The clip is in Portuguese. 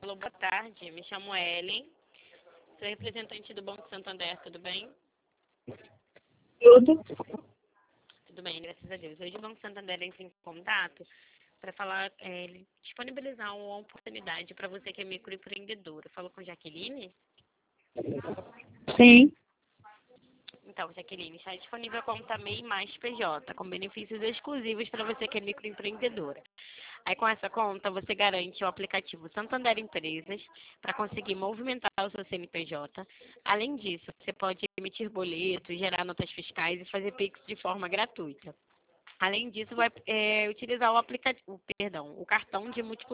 Alô, boa tarde. Me chamo Ellen. Sou representante do Banco Santander, tudo bem? Tudo. Tudo bem, graças a Deus. Hoje o Banco Santander entra em contato para falar, disponibilizar uma oportunidade para você que é microempreendedora. Falou com Jaqueline? Sim. Então, Jaqueline, está disponível a conta MEI mais PJ, com benefícios exclusivos para você que é microempreendedora. Aí, com essa conta, você garante o aplicativo Santander Empresas para conseguir movimentar o seu CNPJ. Além disso, você pode emitir boletos, gerar notas fiscais e fazer Pix de forma gratuita. Além disso, vai utilizar o cartão de múltiplos